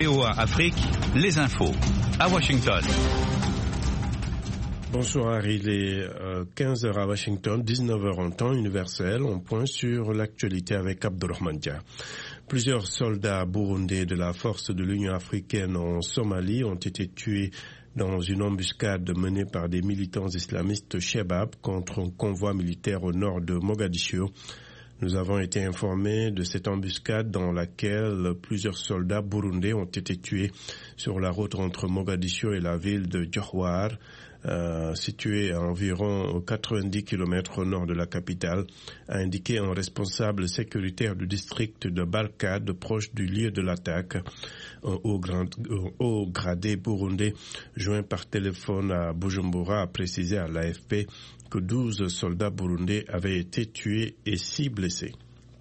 VOA Afrique, les infos, à Washington. Bonsoir, il est 15h à Washington, 19h en temps universel. On pointe sur l'actualité avec Abdurrahman Dia. Plusieurs soldats burundais de la force de l'Union africaine en Somalie ont été tués dans une embuscade menée par des militants islamistes Chebab contre un convoi militaire au nord de Mogadiscio. Nous avons été informés de cette embuscade dans laquelle plusieurs soldats burundais ont été tués sur la route entre Mogadiscio et la ville de Djouhar, située à environ 90 km au nord de la capitale, a indiqué un responsable sécuritaire du district de Balkade, proche du lieu de l'attaque. Un haut gradé burundais joint par téléphone à Bujumbura a précisé à l'AFP que 12 soldats burundais avaient été tués et 6 blessés.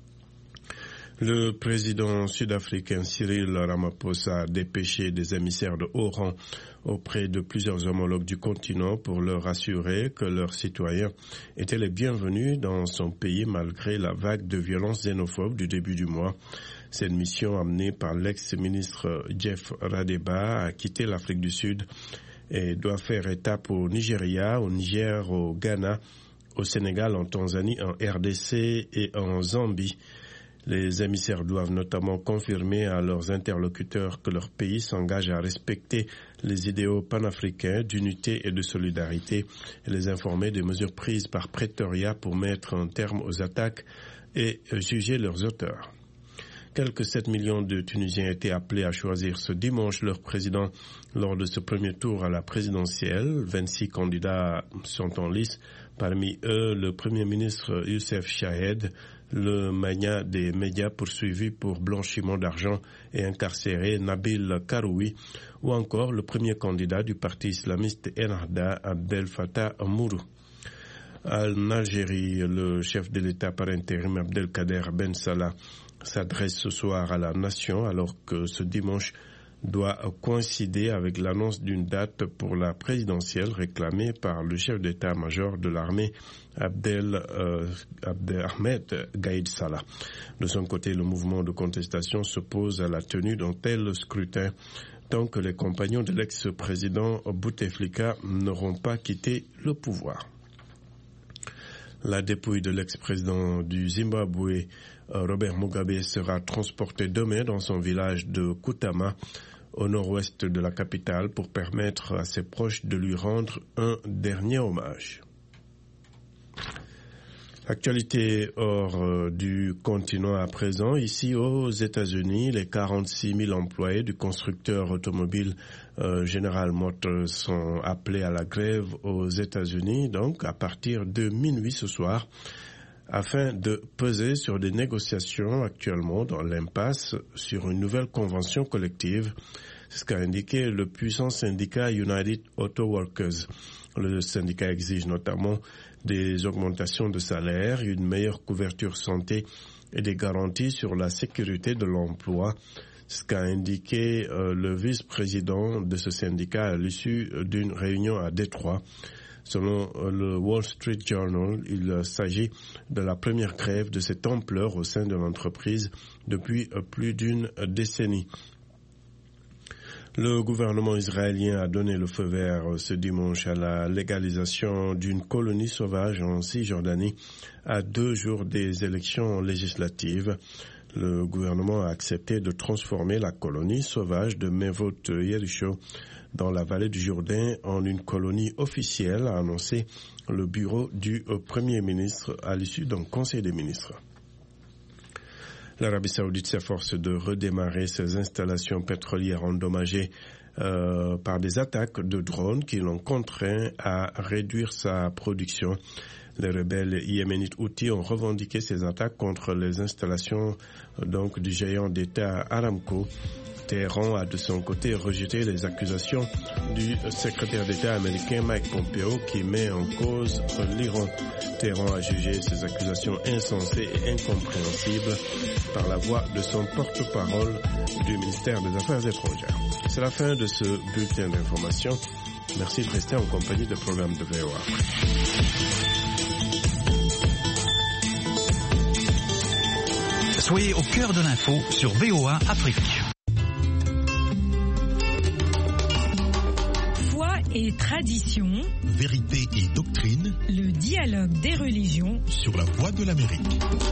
Le président sud-africain Cyril Ramaphosa a dépêché des émissaires de haut rang auprès de plusieurs homologues du continent pour leur assurer que leurs citoyens étaient les bienvenus dans son pays malgré la vague de violences xénophobes du début du mois. Cette mission amenée par l'ex-ministre Jeff Radeba a quitté l'Afrique du Sud et doit faire étape au Nigeria, au Niger, au Ghana, au Sénégal, en Tanzanie, en RDC et en Zambie. Les émissaires doivent notamment confirmer à leurs interlocuteurs que leur pays s'engage à respecter les idéaux panafricains d'unité et de solidarité et les informer des mesures prises par Pretoria pour mettre un terme aux attaques et juger leurs auteurs. Quelques 7 millions de Tunisiens étaient appelés à choisir ce dimanche leur président lors de ce premier tour à la présidentielle. 26 candidats sont en lice, parmi eux le Premier ministre Youssef Chahed, le mania des médias poursuivi pour blanchiment d'argent et incarcéré Nabil Karoui, ou encore le premier candidat du parti islamiste Ennahda, Abdel Fattah Mourou. En Algérie, le chef de l'État par intérim Abdelkader Ben Salah s'adresse ce soir à la nation alors que ce dimanche doit coïncider avec l'annonce d'une date pour la présidentielle réclamée par le chef d'état-major de l'armée Ahmed Gaïd Salah. De son côté, le mouvement de contestation s'oppose à la tenue d'un tel scrutin tant que les compagnons de l'ex-président Bouteflika n'auront pas quitté le pouvoir. La dépouille de l'ex-président du Zimbabwe, Robert Mugabe, sera transportée demain dans son village de Kutama, au nord-ouest de la capitale, pour permettre à ses proches de lui rendre un dernier hommage. Actualité hors du continent à présent. Ici aux États-Unis, les 46 000 employés du constructeur automobile General Motors sont appelés à la grève aux États-Unis, donc à partir de minuit ce soir, afin de peser sur des négociations actuellement dans l'impasse sur une nouvelle convention collective. C'est ce qu'a indiqué le puissant syndicat United Auto Workers. Le syndicat exige notamment des augmentations de salaire, une meilleure couverture santé et des garanties sur la sécurité de l'emploi. Ce qu'a indiqué le vice-président de ce syndicat à l'issue d'une réunion à Détroit. Selon le Wall Street Journal, il s'agit de la première grève de cette ampleur au sein de l'entreprise depuis plus d'une décennie. Le gouvernement israélien a donné le feu vert ce dimanche à la légalisation d'une colonie sauvage en Cisjordanie à 2 jours des élections législatives. Le gouvernement a accepté de transformer la colonie sauvage de Mevot Yericho dans la vallée du Jourdain en une colonie officielle, a annoncé le bureau du Premier ministre à l'issue d'un conseil des ministres. L'Arabie saoudite s'efforce de redémarrer ses installations pétrolières endommagées par des attaques de drones qui l'ont contraint à réduire sa production. Les rebelles yéménites Houthis ont revendiqué ces attaques contre les installations du géant d'État Aramco. Téhéran a de son côté rejeté les accusations du secrétaire d'État américain Mike Pompeo qui met en cause l'Iran. Téhéran a jugé ces accusations insensées et incompréhensibles par la voix de son porte-parole du ministère des Affaires étrangères. C'est la fin de ce bulletin d'information. Merci de rester en compagnie de programmes de VOA. Soyez au cœur de l'info sur VOA Afrique. et tradition, vérité et doctrine, le dialogue des religions sur la Voix de l'Amérique.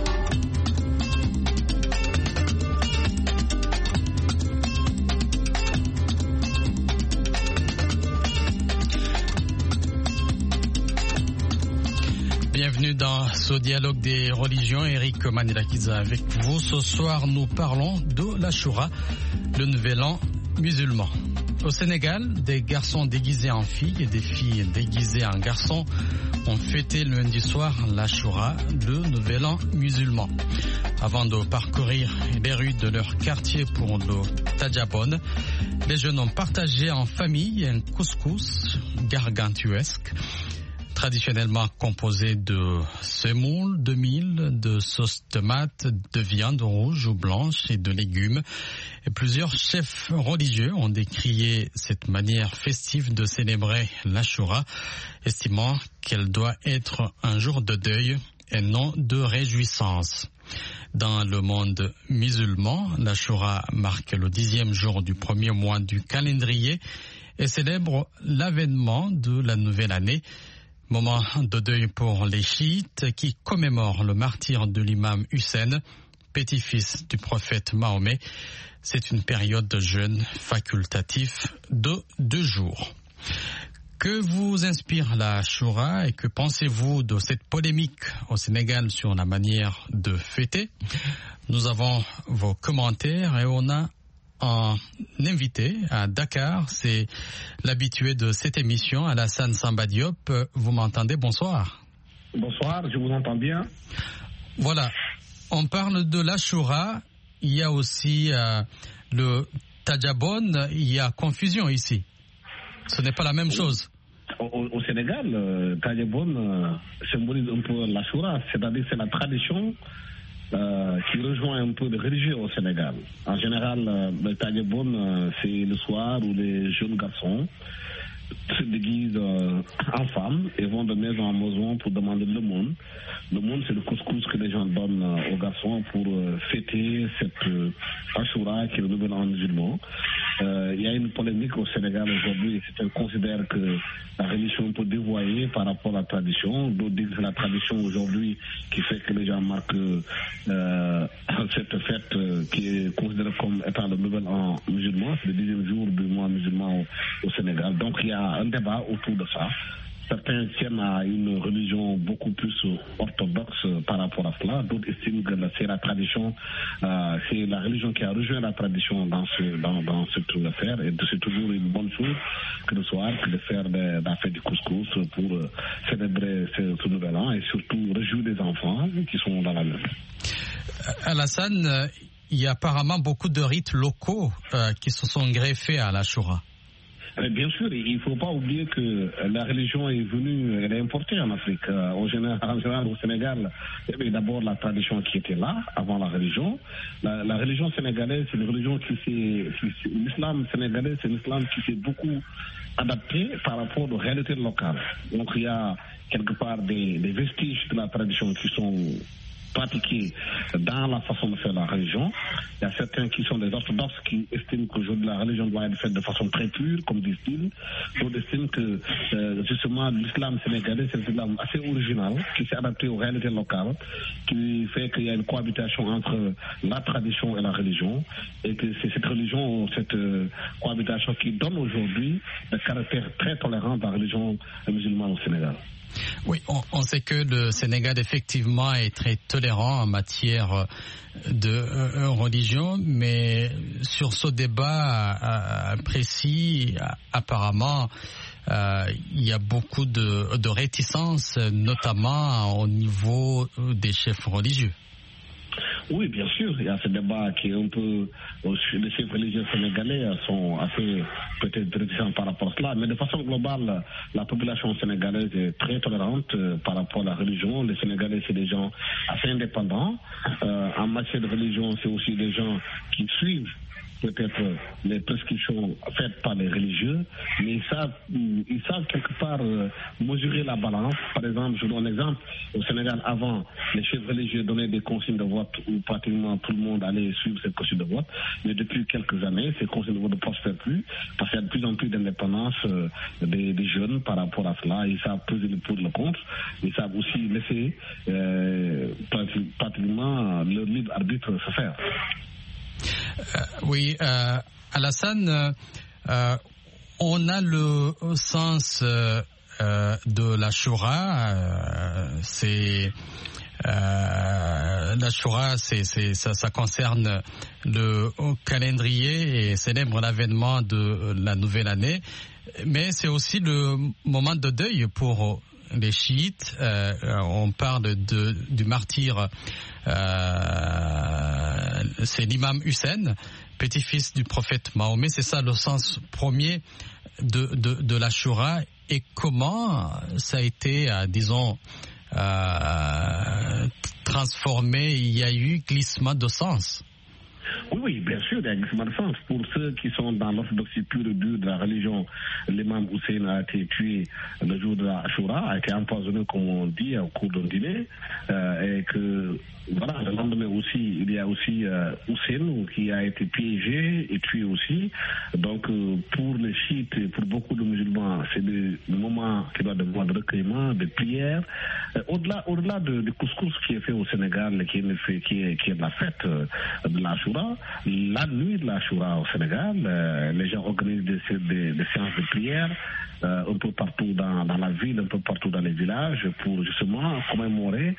Bienvenue dans ce dialogue des religions. Eric Manilakiza avec vous. Ce soir, nous parlons de l'Achoura, le nouvel an musulman. Au Sénégal, des garçons déguisés en filles et des filles déguisées en garçons ont fêté lundi soir l'Achoura, le nouvel an musulman. Avant de parcourir les rues de leur quartier pour le Tadjabon, les jeunes ont partagé en famille un couscous gargantuesque, traditionnellement composé de semoule, de mil, de sauce tomate, de viande rouge ou blanche et de légumes. Et plusieurs chefs religieux ont décrié cette manière festive de célébrer l'Achoura, estimant qu'elle doit être un jour de deuil et non de réjouissance. Dans le monde musulman, l'Achoura marque le 10e jour du premier mois du calendrier et célèbre l'avènement de la nouvelle année. Moment de deuil pour les chiites qui commémorent le martyre de l'imam Hussein, petit-fils du prophète Mahomet. C'est une période de jeûne facultatif de 2 jours. Que vous inspire la Achoura et que pensez-vous de cette polémique au Sénégal sur la manière de fêter? Nous avons vos commentaires et on a un invité à Dakar, c'est l'habitué de cette émission, Alassane Samba Diop. Vous m'entendez? Bonsoir. Bonsoir, je vous entends bien. Voilà, on parle de l'Achoura, il y a aussi le Tadjabon, il y a confusion ici. Ce n'est pas la même chose. Au Sénégal, Tadjabon symbolise un peu l'Achoura, c'est-à-dire c'est la tradition qui rejoint un peu le religieux au Sénégal. En général, le Tadjabon, c'est le soir où les jeunes garçons se déguisent en femmes et vont de maison en maison pour demander le monde. Le monde, c'est le couscous que les gens donnent aux garçons pour fêter cette Achoura qui est le nouvel an musulman. Il y a une polémique au Sénégal aujourd'hui. Certains considèrent que la religion est un peu dévoyée par rapport à la tradition. D'autres disent que c'est la tradition aujourd'hui qui fait que les gens marquent cette fête qui est considérée comme étant le nouvel an musulman. C'est le 10e jour du mois musulman au Sénégal. Donc il y a un débat autour de ça. Certains tiennent à une religion beaucoup plus orthodoxe par rapport à cela. D'autres estiment que c'est la tradition, c'est la religion qui a rejoint la tradition dans cette affaire. Et c'est toujours une bonne chose que le soir, que de faire la fête du couscous pour célébrer ce nouvel an et surtout réjouir les enfants qui sont dans la maison. Alassane, il y a apparemment beaucoup de rites locaux qui se sont greffés à l'Achoura. Bien sûr, il ne faut pas oublier que la religion est venue, elle est importée en Afrique. En général, au Sénégal, il y avait d'abord la tradition qui était là, avant la religion. La religion sénégalaise, c'est une religion l'islam sénégalais, c'est un islam qui s'est beaucoup adapté par rapport aux réalités locales. Donc il y a quelque part des vestiges de la tradition qui sont pratiqués dans la façon de faire la religion. Il y a certains qui sont des orthodoxes qui estiment qu'aujourd'hui la religion doit être faite de façon très pure, comme disent-ils. D'autres estiment que justement l'islam sénégalais, c'est un islam assez original, qui s'est adapté aux réalités locales, qui fait qu'il y a une cohabitation entre la tradition et la religion, et que c'est cette religion, cette cohabitation qui donne aujourd'hui le caractère très tolérant de la religion musulmane au Sénégal. Oui, on sait que le Sénégal effectivement est très tolérant en matière de religion, mais sur ce débat précis, apparemment, il y a beaucoup de réticences, notamment au niveau des chefs religieux. Oui, bien sûr, il y a ce débat qui est un peu... Les chefs religieux sénégalais sont assez peut-être réticents par rapport à cela, mais de façon globale, la population sénégalaise est très tolérante par rapport à la religion. Les Sénégalais, c'est des gens assez indépendants. En matière de religion, c'est aussi des gens qui suivent peut-être les prescriptions faites par les religieux, mais ils savent quelque part mesurer la balance. Par exemple, je donne un exemple, au Sénégal, avant, les chefs religieux donnaient des consignes de vote où pratiquement tout le monde allait suivre ces consignes de vote, mais depuis quelques années, ces consignes de vote ne prospèrent plus, parce qu'il y a de plus en plus d'indépendance des jeunes par rapport à cela. Ils savent peser le pour et le contre, ils savent aussi laisser pratiquement leur libre arbitre se faire. Oui, Alassane, on a le sens de l'Achoura. L'Achoura, ça concerne le calendrier et célèbre l'avènement de la nouvelle année, mais c'est aussi le moment de deuil pour les chiites. On parle du martyr. C'est l'imam Hussein, petit-fils du prophète Mahomet. C'est ça le sens premier de l'Achoura. Et comment ça a été, disons, transformé? Il y a eu glissement de sens. Oui, bien sûr, il y a un glissement de sens. Pour ceux qui sont dans l'orthodoxie pure et dure de la religion, l'imam Hussein a été tué le jour de la Ashura, a été empoisonné, comme on dit, au cours d'un dîner, et que, voilà, le lendemain aussi, il y a aussi Hussein qui a été piégé et tué aussi. Donc, pour les chiites et pour beaucoup de musulmans, c'est le moment qui doit devoir de recueillement, de prière. Au-delà du couscous qui est fait au Sénégal, qui est la fête de l'Ashura, la nuit de l'Ashura au Sénégal, les gens organisent des séances de prière un peu partout dans la ville, un peu partout dans les villages, pour justement commémorer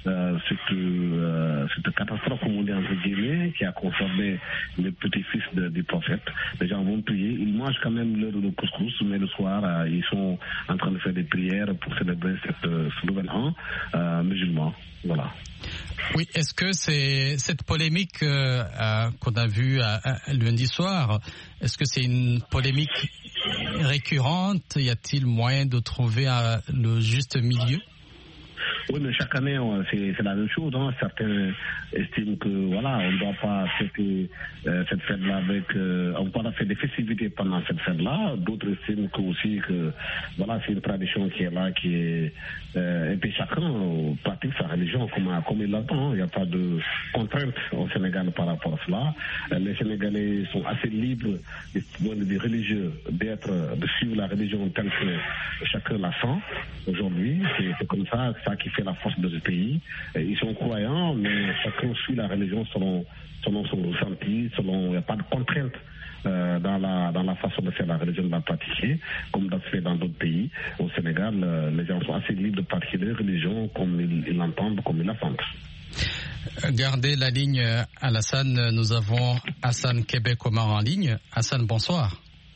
cette catastrophe, comme on dit entre guillemets, qui a concerné les petits-fils du prophète. Les gens vont prier, ils mangent quand même l'heure de couscous, mais le soir, ils sont en train de faire des prières pour célébrer ce nouvel an musulman. Voilà. Oui, est-ce que c'est cette polémique qu'on a vue lundi soir, est-ce que c'est une polémique récurrente? Y a-t-il moyen de trouver le juste milieu? Oui, mais chaque année, c'est la même chose. Hein. Certains estiment que, voilà, on ne doit pas fêter cette fête-là avec... on ne peut pas faire des festivités pendant cette fête-là. D'autres estiment aussi que, voilà, c'est une tradition qui est là, qui est... et puis chacun pratique sa religion comme il l'entend. Il n'y a pas de contrainte au Sénégal par rapport à cela. Les Sénégalais sont assez libres, des religieux, de suivre la religion telle que chacun la sent aujourd'hui. C'est comme ça qui fait la force de ce pays. Ils sont croyants, mais chacun suit la religion selon son ressenti, il n'y a pas de contrainte dans la façon de faire la religion, de la pratiquer, comme ça se fait dans d'autres pays. Au Sénégal, les gens sont assez libres de pratiquer leur religion comme ils l'entendent, comme ils la sentent. Gardez la ligne, Alassane. Nous avons Hassan Québec-Omar en ligne. Hassan, bonsoir.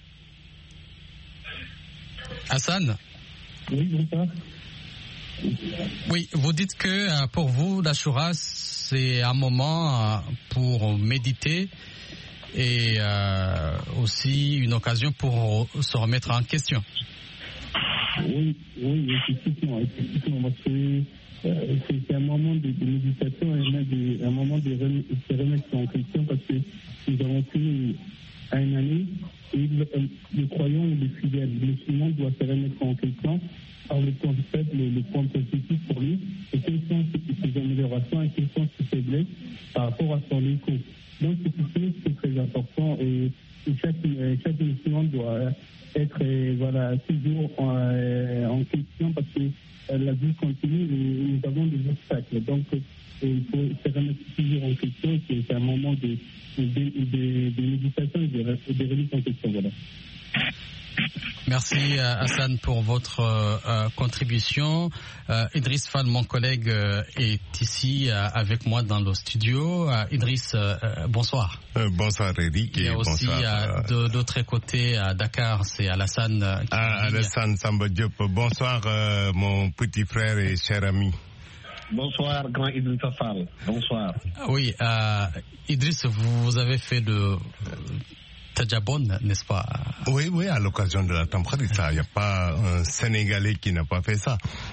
Hassan? Oui, bonsoir. Oui, vous dites que pour vous, l'Ashura, c'est un moment pour méditer et aussi une occasion pour se remettre en question. Oui, effectivement, parce que c'est un moment de méditation et un moment de se remettre en question, parce que nous avons fini à une année et le croyant et le fidèle musulman doit se remettre en question par le concept, le point positif pour lui, et quelles sont ses améliorations et quelles sont ses faiblesses par rapport à son écho. Donc c'est très important, et chaque musulman doit être toujours en question, parce que la vie continue et nous avons des obstacles. Donc il faut se remettre toujours en question. C'est un moment de méditation et de remise en question. Voilà. Merci Hassan pour votre contribution. Idriss Fall, mon collègue, est ici avec moi dans le studio. Idriss, bonsoir. Bonsoir Eric. Il y a aussi de l'autre côté à Dakar, c'est Alassane. Alassane Samba Diop. Bonsoir mon petit frère et cher ami. Bonsoir, grand Idriss Fall. Bonsoir. Oui, Idriss, vous avez fait le Tadjabon, n'est-ce pas? Oui, à l'occasion de la Tamkharit, il n'y a pas un Sénégalais qui n'a pas fait ça.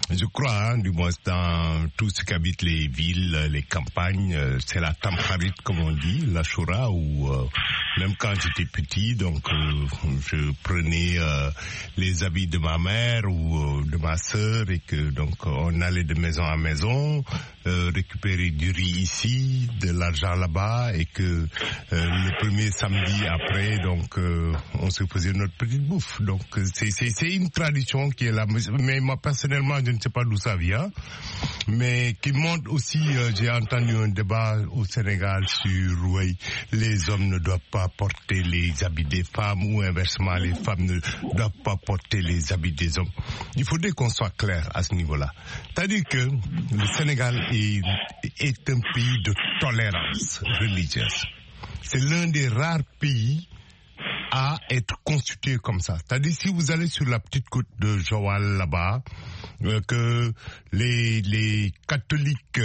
Je crois, du moins dans tout ce qu'habitent les villes, les campagnes, c'est la Tamkharit, comme on dit, l'Ashura, où même quand j'étais petit, donc je prenais les habits de ma mère ou de ma sœur et que donc on allait de maison à maison, récupérer du riz ici, de l'argent là-bas et que le premier samedi après, donc on se faisait notre petite bouffe. Donc c'est une tradition qui est là, mais moi personnellement je ne sais pas d'où ça vient, mais qui montre aussi, j'ai entendu un débat au Sénégal sur oui, les hommes ne doivent pas porter les habits des femmes ou inversement les femmes ne doivent pas porter les habits des hommes. Il faudrait qu'on soit clair à ce niveau-là. C'est-à-dire que le Sénégal est un pays de tolérance religieuse. C'est l'un des rares pays à être constitué comme ça. C'est-à-dire si vous allez sur la petite côte de Joal là-bas, que les catholiques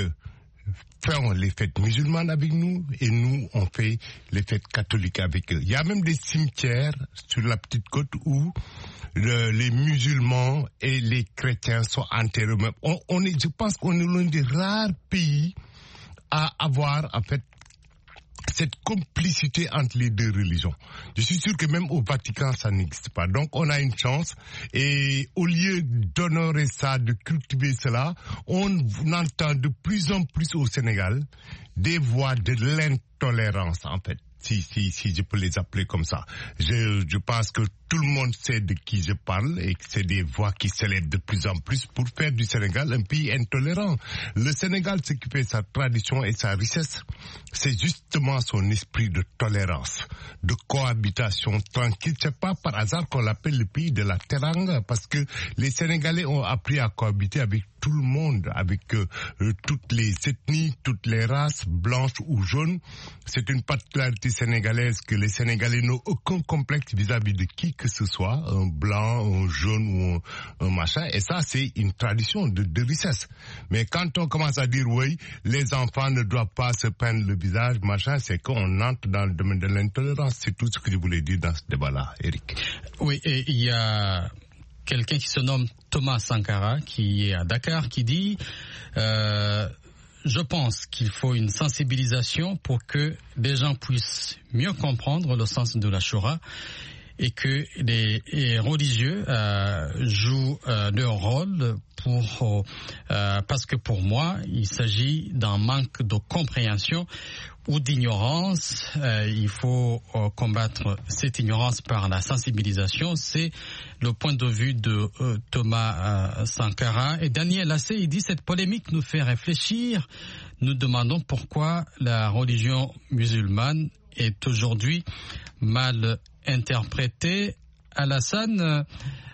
font les fêtes musulmanes avec nous et nous on fait les fêtes catholiques avec eux. Il y a même des cimetières sur la petite côte où les musulmans et les chrétiens sont enterrés. Je pense qu'on est l'un des rares pays à avoir en fait cette complicité entre les deux religions. Je suis sûr que même au Vatican, ça n'existe pas. Donc, on a une chance. Et au lieu d'honorer ça, de cultiver cela, on entend de plus en plus au Sénégal des voix de l'intolérance, en fait. Si je peux les appeler comme ça. Je pense que tout le monde sait de qui je parle et que c'est des voix qui s'élèvent de plus en plus pour faire du Sénégal un pays intolérant. Le Sénégal, ce qui fait sa tradition et sa richesse, c'est justement son esprit de tolérance, de cohabitation tranquille. C'est pas par hasard qu'on l'appelle le pays de la Teranga, parce que les Sénégalais ont appris à cohabiter avec tout le monde, avec toutes les ethnies, toutes les races, blanches ou jaunes. C'est une particularité sénégalaise que les Sénégalais n'ont aucun complexe vis-à-vis de qui que ce soit, un blanc, un jaune ou un machin. Et ça, c'est une tradition de richesse. Mais quand on commence à dire, oui, les enfants ne doivent pas se peindre le visage, machin, c'est qu'on entre dans le domaine de l'intolérance. C'est tout ce que je voulais dire dans ce débat-là, Eric. Oui, et il y a quelqu'un qui se nomme Thomas Sankara, qui est à Dakar, qui dit je pense qu'il faut une sensibilisation pour que les gens puissent mieux comprendre le sens de l'Ashura et que les religieux jouent leur rôle parce que pour moi, il s'agit d'un manque de compréhension ou d'ignorance. Il faut combattre cette ignorance par la sensibilisation. C'est le point de vue de Thomas Sankara. Et Daniel Assé, il dit cette polémique nous fait réfléchir. Nous demandons pourquoi la religion musulmane est aujourd'hui mal interprétée. Alassane,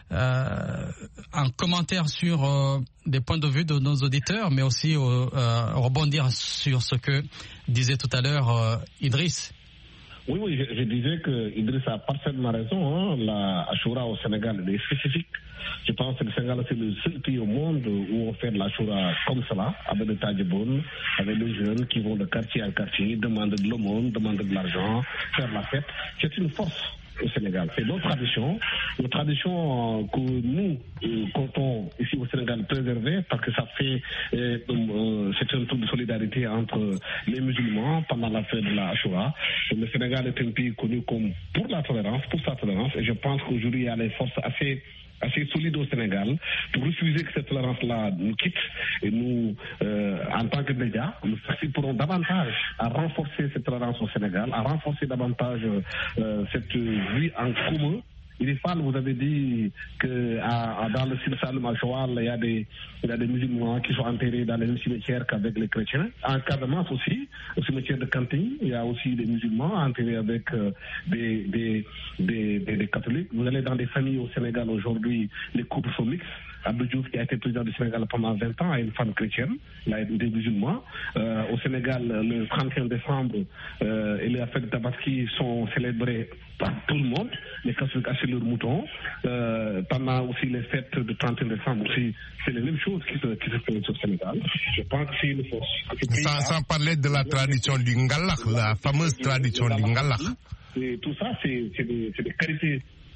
un commentaire sur des points de vue de nos auditeurs, mais aussi rebondir sur ce que disait tout à l'heure Idriss. Oui, je disais que Idriss a parfaitement raison. La Ashura au Sénégal est spécifique. Je pense que le Sénégal, c'est le seul pays au monde où on fait de l'Ashura comme cela, avec des tadjiboun, avec les jeunes qui vont de quartier en quartier, demander de l'aumône, demander de l'argent, faire la fête. C'est une force au Sénégal. C'est nos traditions que nous comptons ici au Sénégal préserver, parce que ça fait c'est un tour de solidarité entre les musulmans pendant la fête de la Ashura. Le Sénégal est un pays connu comme pour sa tolérance, et je pense qu'aujourd'hui il y a des forces assez solide au Sénégal pour refuser que cette tolérance-là nous quitte, et nous, en tant que médias, nous participerons davantage à renforcer cette tolérance au Sénégal, à renforcer davantage cette vie en commun. Il est fan, vous avez dit que dans le Sine Saloum à Joal, il y a des musulmans qui sont enterrés dans les mêmes cimetières qu'avec les chrétiens. En Casamance aussi, au cimetière de Kantine, il y a aussi des musulmans enterrés avec des catholiques. Vous allez dans des familles au Sénégal aujourd'hui, les couples sont mixtes. Abdou Diouf, qui a été président du Sénégal pendant 20 ans, a une femme chrétienne, il a des musulmans. Au Sénégal, le 31 décembre, et les fêtes de Tabaski sont célébrées par tout le monde. Les catholiques achètent leurs moutons. Pendant aussi les fêtes de 31 décembre aussi, c'est les mêmes choses qui se font au Sénégal. Je pense que c'est une force. Sans parler de la tradition du Ngalak, la fameuse tradition du Ngalak. Tout ça, c'est des qualités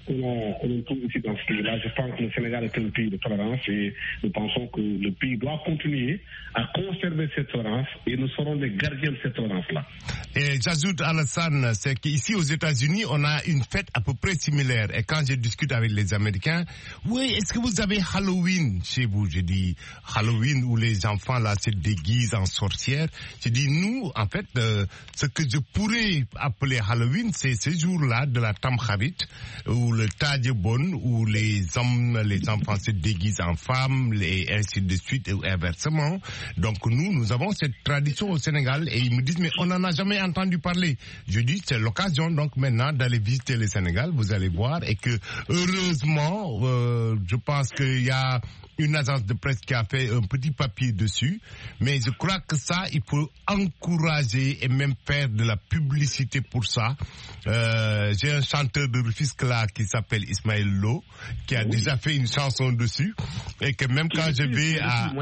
que l'on trouve ici dans ce pays-là. Je pense que le Sénégal est un pays de tolérance et nous pensons que le pays doit continuer à conserver cette tolérance et nous serons les gardiens de cette tolérance-là. Et j'ajoute, Alassane, c'est qu'ici aux États-Unis, on a une fête à peu près similaire. Et quand je discute avec les Américains, oui, est-ce que vous avez Halloween chez vous? Je dis Halloween où les enfants là se déguisent en sorcières. Je dis nous, en fait, ce que je pourrais appeler Halloween, c'est ce jour-là de la Tamkharit, où le Tadjebon, où les enfants se déguisent en femmes, et ainsi de suite, et inversement. Donc nous avons cette tradition au Sénégal, et ils me disent, mais on n'en a jamais entendu parler. Je dis, c'est l'occasion donc maintenant d'aller visiter le Sénégal, vous allez voir, et que heureusement, je pense qu'il y a une agence de presse qui a fait un petit papier dessus, mais je crois que ça, il faut encourager et même faire de la publicité pour ça. J'ai un chanteur de Rufisque là qui s'appelle Ismaël Lo, qui a déjà fait une chanson dessus, et que même quand je vais à...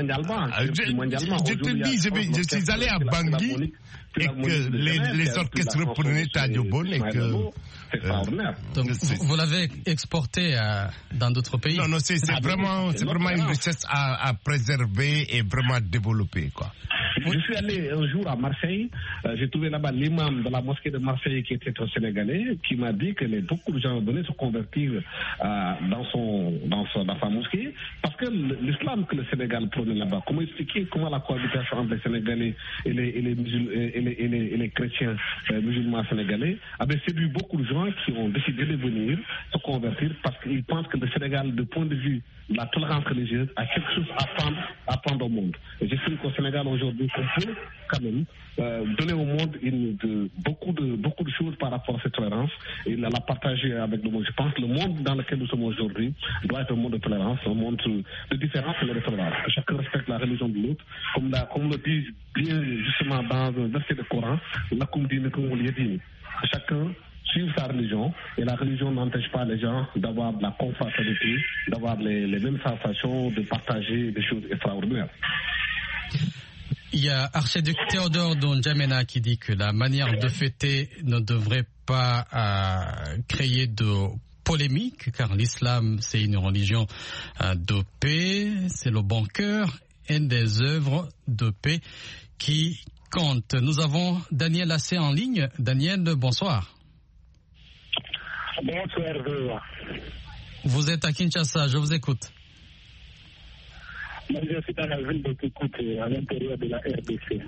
Je te dis, je suis allé à Bangui, et que les orchestres reprenaient Tadjebon, et que... Donc, vous l'avez exporté dans d'autres pays? Non, c'est vraiment une richesse à préserver et vraiment développer, quoi. Je suis allé un jour à Marseille, j'ai trouvé là-bas l'imam de la mosquée de Marseille qui était un Sénégalais, qui m'a dit que beaucoup de gens venaient se convertir dans sa mosquée, parce que l'islam que le Sénégal prône là-bas, comment expliquer comment la cohabitation entre les Sénégalais et les chrétiens musulmans sénégalais avait séduit beaucoup de gens qui ont décidé de venir se convertir parce qu'ils pensent que le Sénégal, du point de vue de la tolérance religieuse, a quelque chose à prendre au monde. Et j'estime qu'au Sénégal aujourd'hui, on peut quand même donner au monde beaucoup de choses par rapport à cette tolérance et la partager avec le monde. Je pense que le monde dans lequel nous sommes aujourd'hui doit être un monde de tolérance, un monde de différence et de tolérance. Que chacun respecte la religion de l'autre, comme le dit bien justement dans un verset du Coran, chacun suivre sa religion, et la religion n'empêche pas les gens d'avoir de la confraternité, d'avoir les mêmes sensations, de partager des choses extraordinaires. Il y a archiduc Théodore Ndjamena qui dit que la manière de fêter ne devrait pas créer de polémique, car l'islam c'est une religion de paix, c'est le bon cœur et des œuvres de paix qui comptent. Nous avons Daniel Assé en ligne. Daniel, bonsoir. Bonsoir. Vous êtes à Kinshasa, je vous écoute. Moi, je suis dans la ville de Kikoute, à l'intérieur de la RDC.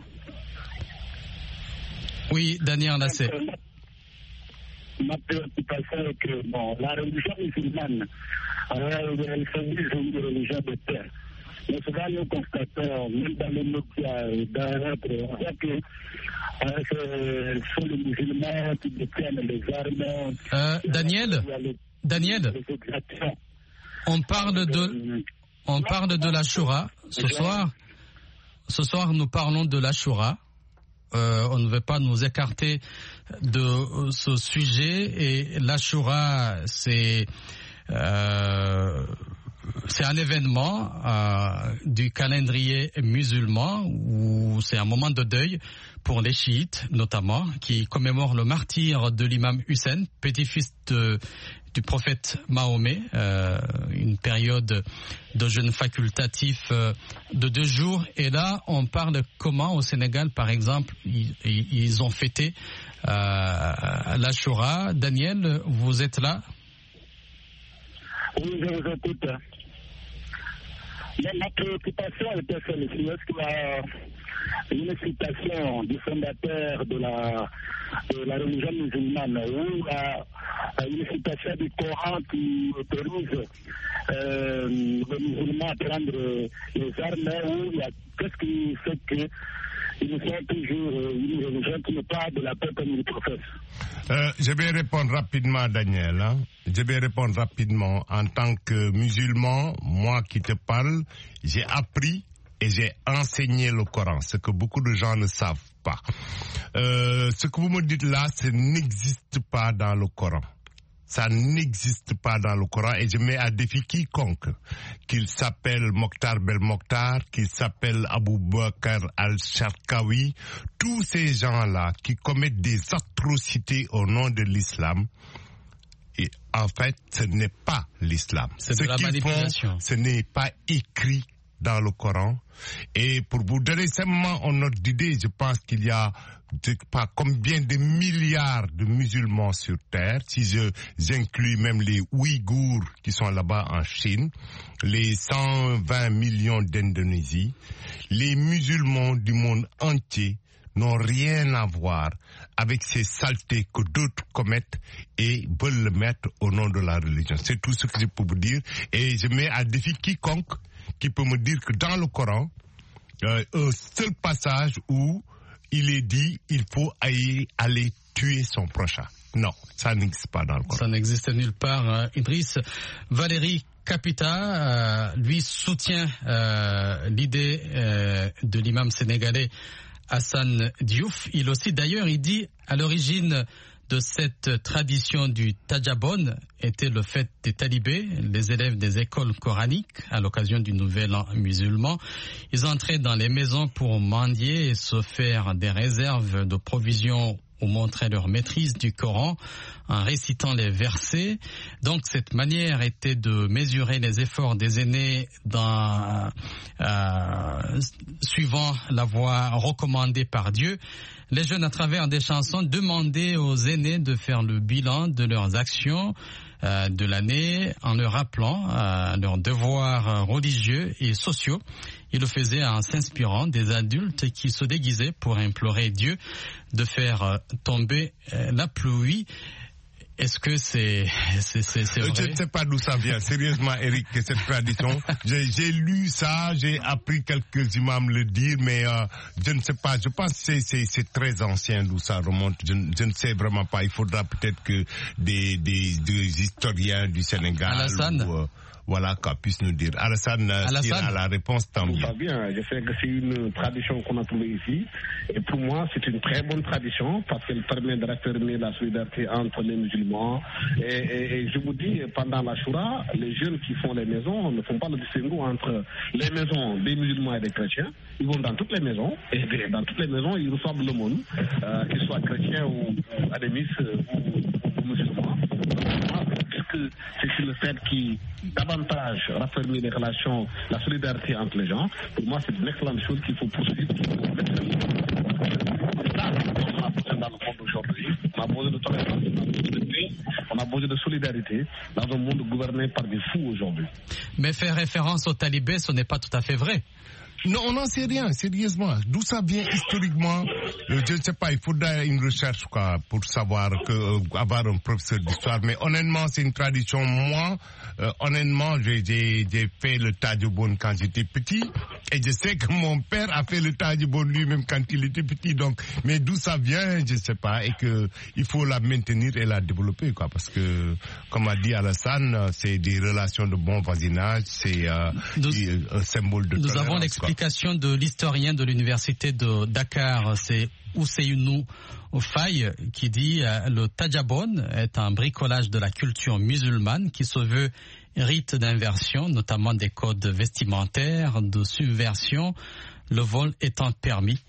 Oui, Daniel Assé. Ma préoccupation est que la religion musulmane, elle s'agit d'une religion de paix. Mais souvent, nous constatons, même dans les médias et dans notre, on voit que ce sont les musulmans qui détiennent les armes. Daniel, on parle de l'Ashura. Ce soir, nous parlons de l'Ashura. On ne veut pas nous écarter de ce sujet. Et l'Ashura, c'est un événement du calendrier musulman où c'est un moment de deuil pour les chiites notamment, qui commémorent le martyre de l'imam Hussein, petit-fils du prophète Mahomet, une période de jeûne facultatif de 2 jours. Et là, on parle comment au Sénégal, par exemple, ils ont fêté l'Ashura. Daniel, vous êtes là? Oui, je vous écoute. Mais ma préoccupation était celle-ci. Est-ce qu'il y a une citation du fondateur de la religion musulmane ou une citation du Coran qui autorise les musulmans à prendre les armes, ou qu'est-ce qui fait que ils sont toujours une religion qui n'est pas de la paix comme ils professent? Je vais répondre rapidement, Daniel. Je vais répondre rapidement. En tant que musulman, moi qui te parle, j'ai appris et j'ai enseigné le Coran, ce que beaucoup de gens ne savent pas. Ce que vous me dites là, ça n'existe pas dans le Coran. Ça n'existe pas dans le Coran, et je mets à défi quiconque, qu'il s'appelle Mokhtar Belmokhtar, qu'il s'appelle Abou Bakr al-Sharkawi, tous ces gens-là qui commettent des atrocités au nom de l'islam, en fait, ce n'est pas l'islam. C'est de la manipulation. Ce n'est pas écrit dans le Coran. Et pour vous donner simplement une ordre d'idée, je pense qu'il y a pas combien de milliards de musulmans sur Terre, si j'inclus même les Ouïghours qui sont là-bas en Chine, les 120 millions d'Indonésie, les musulmans du monde entier n'ont rien à voir avec ces saletés que d'autres commettent et veulent le mettre au nom de la religion. C'est tout ce que je peux vous dire. Et je mets à défi quiconque qui peut me dire que dans le Coran, un seul passage où il est dit il faut aller tuer son prochain. Non, ça n'existe pas dans le Coran. Ça n'existe nulle part. Idriss, Valérie Capita, lui soutient l'idée de l'imam sénégalais Hassan Diouf. Il aussi, d'ailleurs, il dit à l'origine de cette tradition du Tajabon était le fait des talibés, les élèves des écoles coraniques, à l'occasion du Nouvel An musulman. Ils entraient dans les maisons pour mendier et se faire des réserves de provisions ou montrer leur maîtrise du Coran en récitant les versets. Donc cette manière était de mesurer les efforts des aînés suivant la voie recommandée par Dieu. Les jeunes, à travers des chansons, demandaient aux aînés de faire le bilan de leurs actions de l'année en leur rappelant leurs devoirs religieux et sociaux. Ils le faisaient en s'inspirant des adultes qui se déguisaient pour implorer Dieu de faire tomber la pluie. Est-ce que c'est vrai? Je ne sais pas d'où ça vient, sérieusement, Eric, cette tradition. J'ai lu ça, j'ai appris quelques imams le dire, mais je ne sais pas. Je pense que c'est très ancien d'où ça remonte. Je ne sais vraiment pas. Il faudra peut-être que des historiens du Sénégal... Alassane. Voilà, qu'on puisse nous dire. Alassane, s'il a la réponse, tant mieux. Bien, je sais que c'est une tradition qu'on a trouvée ici. Et pour moi, c'est une très bonne tradition parce qu'elle permet de raffermir la solidarité entre les musulmans. Et je vous dis, pendant la Shura, les jeunes qui font les maisons ne font pas le distinguo entre les maisons des musulmans et des chrétiens. Ils vont dans toutes les maisons. Et dans toutes les maisons, ils reçoivent le monde, qu'ils soient chrétiens ou animistes ou musulmans. C'est le fait qui davantage raffermir les relations, la solidarité entre les gens. Pour moi, c'est une excellente chose qu'il faut poursuivre. C'est ça qu'on a besoin dans le monde aujourd'hui. On a besoin de tolérance, on a besoin de paix, on a besoin de solidarité dans un monde gouverné par des fous aujourd'hui. Mais faire référence aux talibés, ce n'est pas tout à fait vrai. Non, on n'en sait rien, sérieusement. D'où ça vient historiquement, je ne sais pas, il faudra une recherche pour savoir avoir un professeur d'histoire. Mais honnêtement, c'est une tradition. Moi, honnêtement, j'ai fait le Tajabon quand j'étais petit. Et je sais que mon père a fait le Tajabon lui-même quand il était petit. Donc, mais d'où ça vient, je ne sais pas. Et qu'il faut la maintenir et la développer, parce que, comme a dit Alassane, c'est des relations de bon voisinage, c'est un symbole de tolérance. Nous avons l'explication de l'historien de l'université de Dakar, c'est Ousseynou Faye, qui dit le Tajabon est un bricolage de la culture musulmane qui se veut rite d'inversion, notamment des codes vestimentaires, de subversion, le vol étant permis.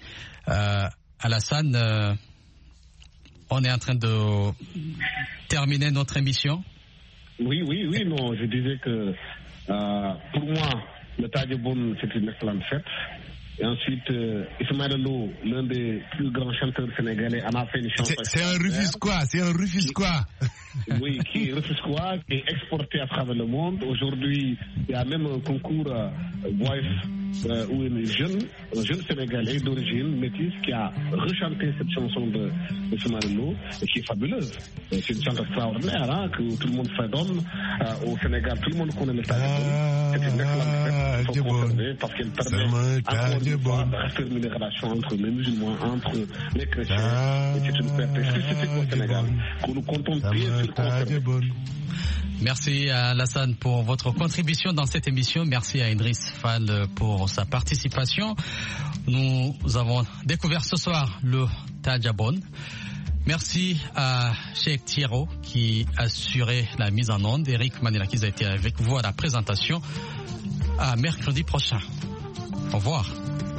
Alassane, on est en train de terminer notre émission. Oui, non, je disais que pour moi, le Tajabon, c'est une excellente fête. Et ensuite, Ismaël Lo, l'un des plus grands chanteurs sénégalais, en a fait une chanson. C'est un Rufisquois, Oui, qui est Rufisquois, qui est exporté à travers le monde. Aujourd'hui, il y a même un concours Voice où un jeune Sénégalais d'origine métisse qui a rechanté cette chanson de Ismaël Lo et qui est fabuleuse. C'est une chanson extraordinaire que tout le monde fredonne au Sénégal. Tout le monde connaît le Tajabon. C'est une excellente fête. Il faut conserver parce qu'elle permet encore une fois de raffermir les relations entre les musulmans, entre les chrétiens. Et c'est une fête spécifique au Sénégal que nous comptons bien sur conserver. Merci à Alassane pour votre contribution dans cette émission. Merci à Idriss Fall pour sa participation. Nous avons découvert ce soir le Tajabon. Merci à Cheikh Thierro qui a assuré la mise en onde. Eric Manelakiz a été avec vous à la présentation. À mercredi prochain. Au revoir.